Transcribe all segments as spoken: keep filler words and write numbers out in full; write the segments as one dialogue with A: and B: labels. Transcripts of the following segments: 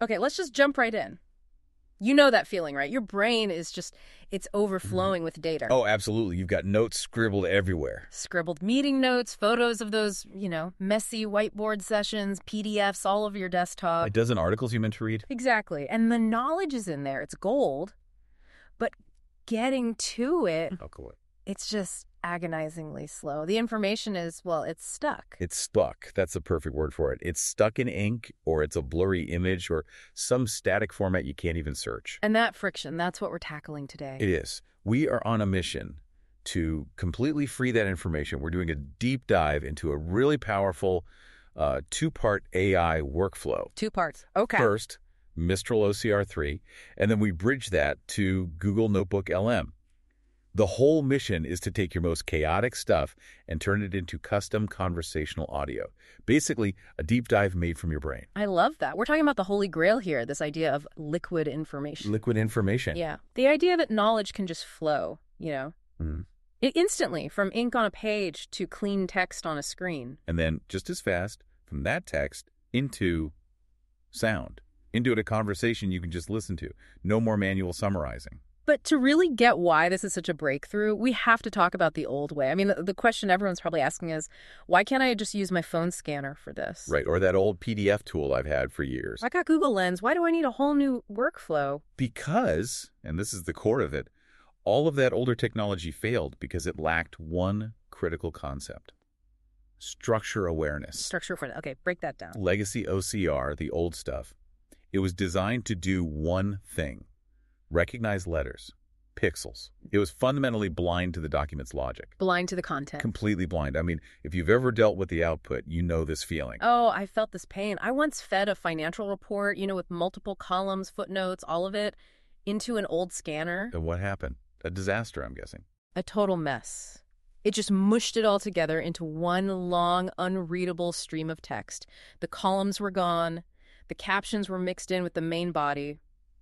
A: Okay, let's just jump right in. You know that feeling, right? Your brain is just, it's overflowing mm-hmm. with data.
B: Oh, absolutely. You've got notes scribbled everywhere.
A: Scribbled meeting notes, photos of those, you know, messy whiteboard sessions, P D Fs all over your desktop.
B: A dozen articles you meant to read?
A: Exactly. And the knowledge is in there. It's gold. But getting to it,
B: oh, cool.
A: It's just agonizingly slow. The information is, well, it's stuck.
B: It's stuck. That's the perfect word for it. It's stuck in ink, or it's a blurry image, or some static format you can't even search.
A: And that friction, that's what we're tackling today.
B: It is. We are on a mission to completely free that information. We're doing a deep dive into a really powerful uh, two-part A I workflow.
A: Two parts. Okay.
B: First, Mistral O C R three, and then we bridge that to Google Notebook L M. The whole mission is to take your most chaotic stuff and turn it into custom conversational audio. Basically, a deep dive made from your brain.
A: I love that. We're talking about the holy grail here, this idea of liquid information.
B: Liquid information.
A: Yeah. The idea that knowledge can just flow, you know,
B: mm-hmm.
A: it instantly, from ink on a page to clean text on a screen.
B: And then just as fast, from that text into sound, into a conversation you can just listen to. No more manual summarizing.
A: But to really get why this is such a breakthrough, we have to talk about the old way. I mean, the, the question everyone's probably asking is, why can't I just use my phone scanner for this?
B: Right, or that old P D F tool I've had for years.
A: I got Google Lens. Why do I need a whole new workflow?
B: Because, and this is the core of it, all of that older technology failed because it lacked one critical concept. Structure awareness.
A: Structure for that. Okay, break that down.
B: Legacy O C R, the old stuff, it was designed to do one thing. Recognize letters, pixels. It was fundamentally blind to the document's logic.
A: Blind to the content.
B: Completely blind. I mean, if you've ever dealt with the output, you know this feeling.
A: Oh, I felt this pain. I once fed a financial report, you know, with multiple columns, footnotes, all of it, into an old scanner.
B: And what happened? A disaster, I'm guessing.
A: A total mess. It just mushed it all together into one long, unreadable stream of text. The columns were gone. The captions were mixed in with the main body.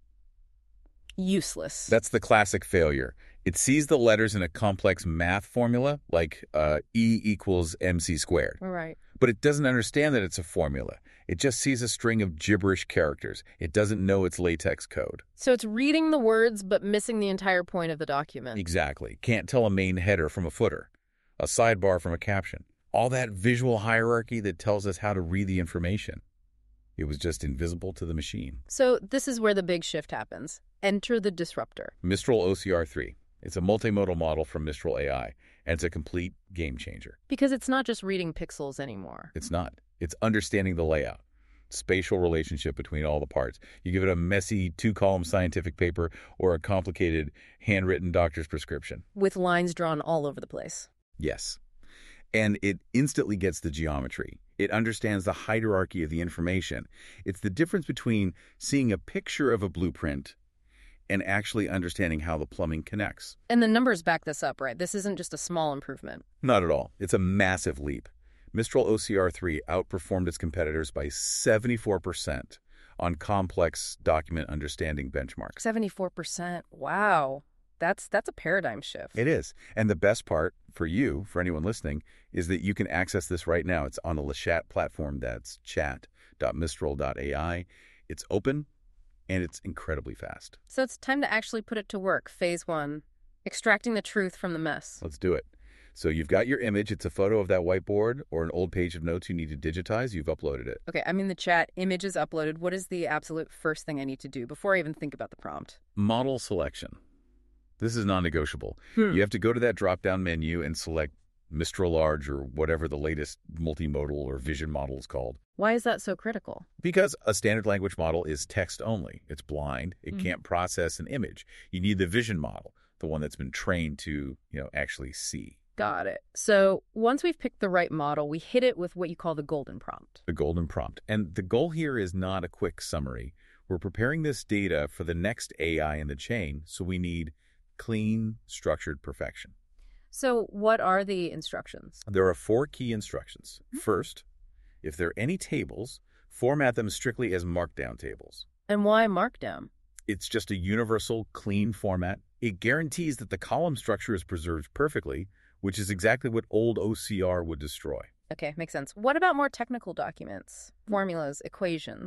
A: Useless.
B: That's the classic failure. It sees the letters in a complex math formula, like uh, E equals mc squared.
A: Right.
B: But it doesn't understand that it's a formula. It just sees a string of gibberish characters. It doesn't know its latex code.
A: So it's reading the words, but missing the entire point of the document.
B: Exactly. Can't tell a main header from a footer, a sidebar from a caption. All that visual hierarchy that tells us how to read the information. It was just invisible to the machine.
A: So this is where the big shift happens. Enter the disruptor.
B: Mistral O C R three. It's a multimodal model from Mistral A I, and it's a complete game changer.
A: Because it's not just reading pixels anymore.
B: It's not. It's understanding the layout, spatial relationship between all the parts. You give it a messy two-column scientific paper or a complicated handwritten doctor's prescription.
A: With lines drawn all over the place.
B: Yes. And it instantly gets the geometry. It understands the hierarchy of the information. It's the difference between seeing a picture of a blueprint and actually understanding how the plumbing connects.
A: And the numbers back this up, right? This isn't just a small improvement.
B: Not at all. It's a massive leap. Mistral O C R three outperformed its competitors by seventy-four percent on complex document understanding benchmarks.
A: seventy-four percent. Wow. That's that's a paradigm shift.
B: It is. And the best part for you, for anyone listening, is that you can access this right now. It's on the Lechat platform. That's chat dot mistral dot A I. It's open, and it's incredibly fast.
A: So it's time to actually put it to work. Phase one, extracting the truth from the mess.
B: Let's do it. So you've got your image. It's a photo of that whiteboard or an old page of notes you need to digitize. You've uploaded it.
A: Okay, I'm in the chat. Image is uploaded. What is the absolute first thing I need to do before I even think about the prompt?
B: Model selection. This is non-negotiable.
A: Hmm.
B: You have to go to that drop-down menu and select Mistral Large or whatever the latest multimodal or vision model is called.
A: Why is that so critical?
B: Because a standard language model is text only. It's blind. It
A: Mm-hmm.
B: can't process an image. You need the vision model, the one that's been trained to, you know, actually see.
A: Got it. So once we've picked the right model, we hit it with what you call the golden prompt.
B: The golden prompt. And the goal here is not a quick summary. We're preparing this data for the next A I in the chain, so we need clean, structured perfection.
A: So what are the instructions?
B: There are four key instructions. First, if there are any tables, format them strictly as markdown tables.
A: And why Markdown?
B: It's just a universal, clean format. It guarantees that the column structure is preserved perfectly, which is exactly what old O C R would destroy.
A: Okay, makes sense. What about more technical documents? Formulas, equations?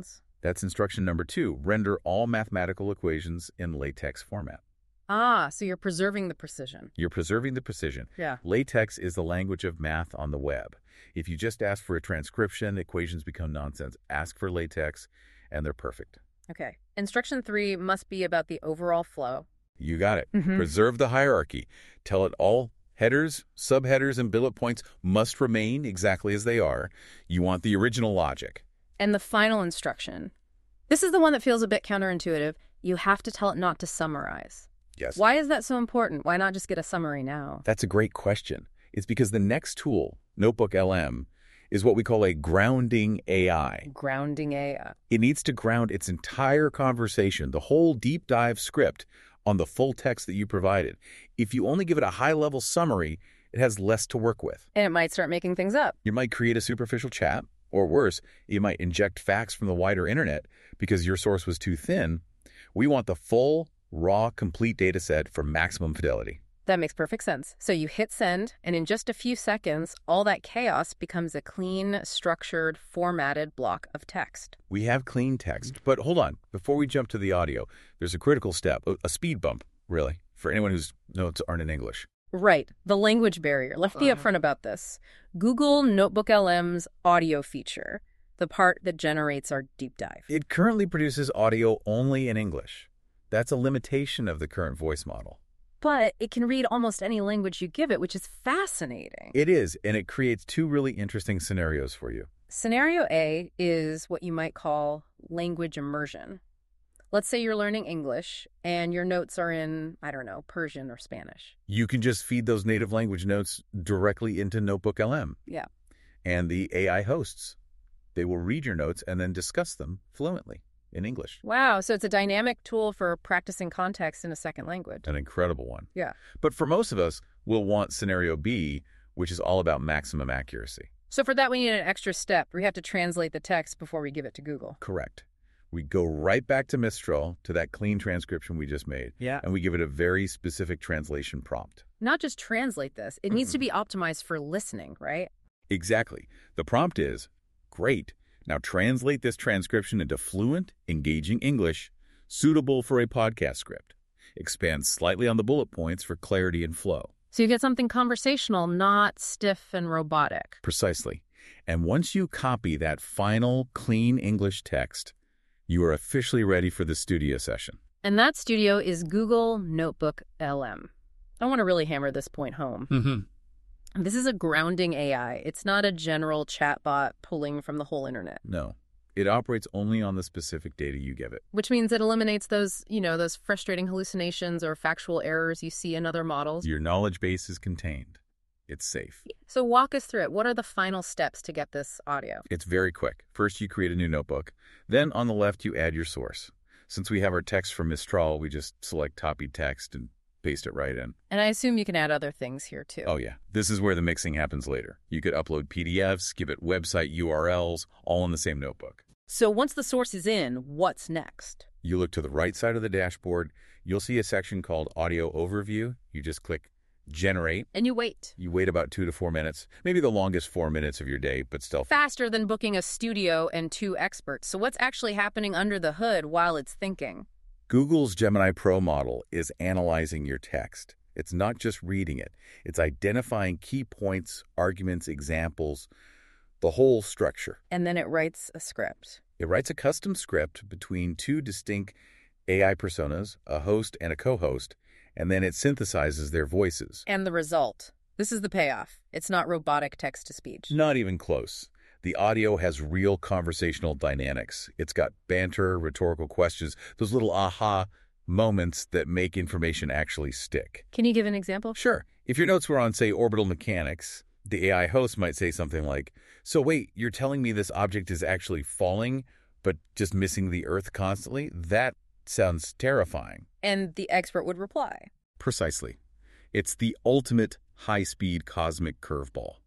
B: That's instruction number two. Render all mathematical equations in LaTeX format.
A: Ah, so you're preserving the precision.
B: You're preserving the precision.
A: Yeah.
B: LaTeX is the language of math on the web. If you just ask for a transcription, equations become nonsense. Ask for LaTeX, and they're perfect.
A: Okay. Instruction three must be about the overall flow.
B: You got it.
A: Mm-hmm.
B: Preserve the hierarchy. Tell it all headers, subheaders, and bullet points must remain exactly as they are. You want the original logic.
A: And the final instruction. This is the one that feels a bit counterintuitive. You have to tell it not to summarize.
B: Yes.
A: Why is that so important? Why not just get a summary now?
B: That's a great question. It's because the next tool, Notebook L M, is what we call a grounding A I.
A: Grounding A I.
B: It needs to ground its entire conversation, the whole deep dive script, on the full text that you provided. If you only give it a high-level summary, it has less to work with.
A: And it might start making things up.
B: You might create a superficial chat, or worse, you might inject facts from the wider internet because your source was too thin. We want the full, raw, complete data set for maximum fidelity.
A: That makes perfect sense. So you hit send, and in just a few seconds, all that chaos becomes a clean, structured, formatted block of text.
B: We have clean text, but hold on. Before we jump to the audio, there's a critical step, a speed bump, really, for anyone whose notes aren't in English.
A: Right, the language barrier. Let's be upfront about this. Google Notebook L M's audio feature, the part that generates our deep dive.
B: It currently produces audio only in English. That's a limitation of the current voice model.
A: But it can read almost any language you give it, which is fascinating.
B: It is, and it creates two really interesting scenarios for you.
A: Scenario A is what you might call language immersion. Let's say you're learning English and your notes are in, I don't know, Persian or Spanish.
B: You can just feed those native language notes directly into Notebook L M.
A: Yeah.
B: And the A I hosts. They will read your notes and then discuss them fluently in English.
A: Wow, so it's a dynamic tool for practicing context in a second language.
B: An incredible one.
A: Yeah.
B: But for most of us, we'll want scenario B, which is all about maximum accuracy.
A: So for that, we need an extra step. We have to translate the text before we give it to Google.
B: Correct. We go right back to Mistral, to that clean transcription we just made.
A: Yeah.
B: And we give it a very specific translation prompt.
A: Not just translate this. It needs to be optimized for listening, right?
B: Exactly. The prompt is, great. Now translate this transcription into fluent, engaging English, suitable for a podcast script. Expand slightly on the bullet points for clarity and flow.
A: So you get something conversational, not stiff and robotic.
B: Precisely. And once you copy that final, clean English text, you are officially ready for the studio session.
A: And that studio is Google Notebook L M. I want to really hammer this point home.
B: Mm-hmm.
A: This is a grounding A I. It's not a general chatbot pulling from the whole internet.
B: No. It operates only on the specific data you give it.
A: Which means it eliminates those, you know, those frustrating hallucinations or factual errors you see in other models.
B: Your knowledge base is contained. It's safe.
A: So walk us through it. What are the final steps to get this audio?
B: It's very quick. First, you create a new notebook. Then on the left, you add your source. Since we have our text from Mistral, we just select copied text and paste it right in.
A: And I assume you can add other things here too.
B: Oh, yeah. This is where the mixing happens later. You could upload P D Fs, give it website U R Ls, all in the same notebook.
A: So once the source is in, what's next?
B: You look to the right side of the dashboard. You'll see a section called Audio Overview. You just click Generate.
A: And you wait.
B: You wait about two to four minutes, maybe the longest four minutes of your day, but still
A: faster than booking a studio and two experts. So what's actually happening under the hood while it's thinking?
B: Google's Gemini Pro model is analyzing your text. It's not just reading it. It's identifying key points, arguments, examples, the whole structure.
A: And then it writes a script.
B: It writes a custom script between two distinct A I personas, a host and a co-host, and then it synthesizes their voices.
A: And the result. This is the payoff. It's not robotic text-to-speech.
B: Not even close. The audio has real conversational dynamics. It's got banter, rhetorical questions, those little aha moments that make information actually stick.
A: Can you give an example?
B: Sure. If your notes were on, say, orbital mechanics, the A I host might say something like, so wait, you're telling me this object is actually falling, but just missing the Earth constantly? That sounds terrifying.
A: And the expert would reply.
B: Precisely. It's the ultimate high-speed cosmic curveball.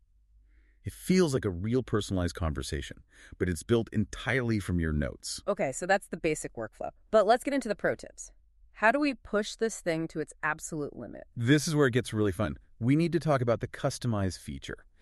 B: It feels like a real personalized conversation, but it's built entirely from your notes.
A: Okay, so that's the basic workflow. But let's get into the pro tips. How do we push this thing to its absolute limit?
B: This is where it gets really fun. We need to talk about the customize feature.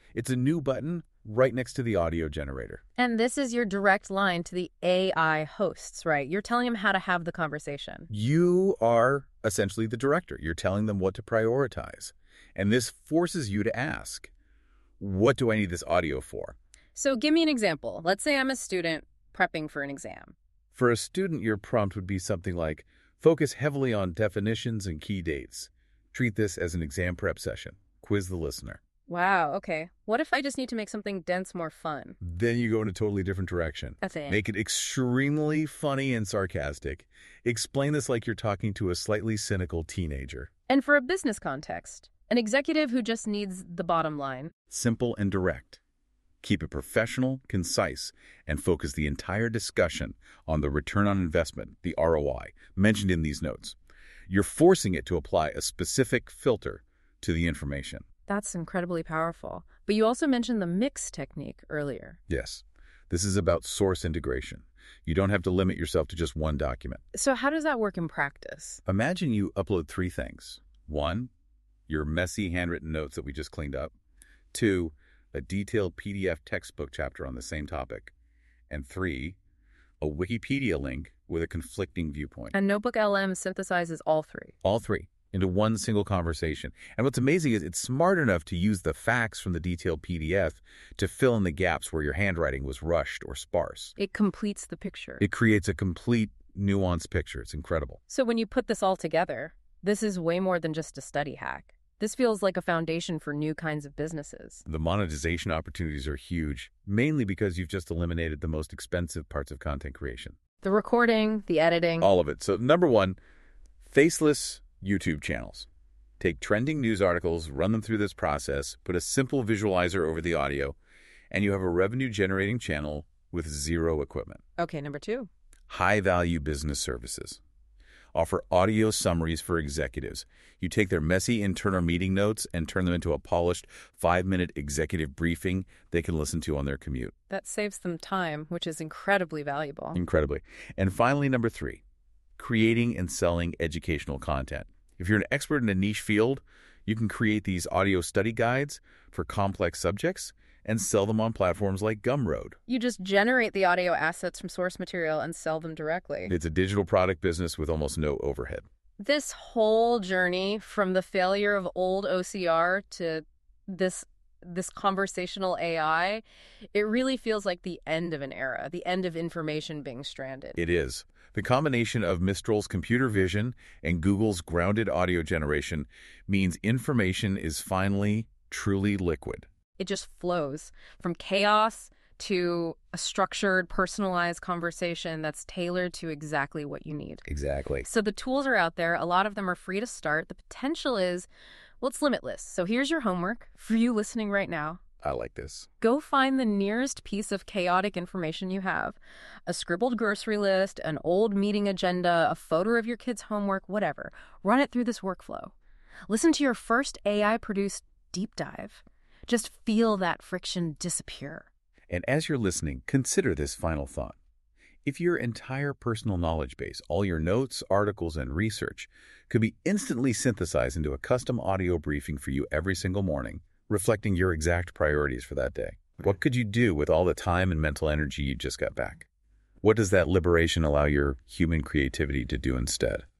B: It's a new button right next to the audio generator.
A: And this is your direct line to the A I hosts, right? You're telling them how to have the conversation.
B: You are essentially the director. You're telling them what to prioritize. And this forces you to ask, what do I need this audio for?
A: So give me an example. Let's say I'm a student prepping for an exam.
B: For a student, your prompt would be something like, focus heavily on definitions and key dates. Treat this as an exam prep session. Quiz the listener.
A: Wow, okay. What if I just need to make something dense more fun?
B: Then you go in a totally different direction.
A: That's it.
B: Make it extremely funny and sarcastic. Explain this like you're talking to a slightly cynical teenager.
A: And for a business context, an executive who just needs the bottom line.
B: Simple and direct. Keep it professional, concise, and focus the entire discussion on the return on investment, the R O I, mentioned in these notes. You're forcing it to apply a specific filter to the information.
A: That's incredibly powerful. But you also mentioned the mix technique earlier.
B: Yes. This is about source integration. You don't have to limit yourself to just one document.
A: So how does that work in practice?
B: Imagine you upload three things. One, your messy handwritten notes that we just cleaned up. Two, a detailed P D F textbook chapter on the same topic. And three, a Wikipedia link with a conflicting viewpoint.
A: And Notebook L M synthesizes all three.
B: All three into one single conversation. And what's amazing is it's smart enough to use the facts from the detailed P D F to fill in the gaps where your handwriting was rushed or sparse.
A: It completes the picture.
B: It creates a complete, nuanced picture. It's incredible.
A: So when you put this all together, this is way more than just a study hack. This feels like a foundation for new kinds of businesses.
B: The monetization opportunities are huge, mainly because you've just eliminated the most expensive parts of content creation.
A: The recording, the editing.
B: All of it. So number one, faceless YouTube channels. Take trending news articles, run them through this process, put a simple visualizer over the audio, and you have a revenue-generating channel with zero equipment.
A: Okay, number two.
B: High-value business services. Offer audio summaries for executives. You take their messy internal meeting notes and turn them into a polished five-minute executive briefing they can listen to on their commute.
A: That saves them time, which is incredibly valuable.
B: Incredibly. And finally, number three, creating and selling educational content. If you're an expert in a niche field, you can create these audio study guides for complex subjects and sell them on platforms like Gumroad.
A: You just generate the audio assets from source material and sell them directly.
B: It's a digital product business with almost no overhead.
A: This whole journey from the failure of old O C R to this this conversational A I, it really feels like the end of an era, the end of information being stranded.
B: It is. The combination of Mistral's computer vision and Google's grounded audio generation means information is finally truly liquid.
A: It just flows from chaos to a structured, personalized conversation that's tailored to exactly what you need.
B: Exactly.
A: So the tools are out there. A lot of them are free to start. The potential is, well, it's limitless. So here's your homework for you listening right now.
B: I like this.
A: Go find the nearest piece of chaotic information you have. A scribbled grocery list, an old meeting agenda, a photo of your kid's homework, whatever. Run it through this workflow. Listen to your first A I-produced deep dive. Just feel that friction disappear.
B: And as you're listening, consider this final thought. If your entire personal knowledge base, all your notes, articles, and research could be instantly synthesized into a custom audio briefing for you every single morning, reflecting your exact priorities for that day, what could you do with all the time and mental energy you just got back? What does that liberation allow your human creativity to do instead?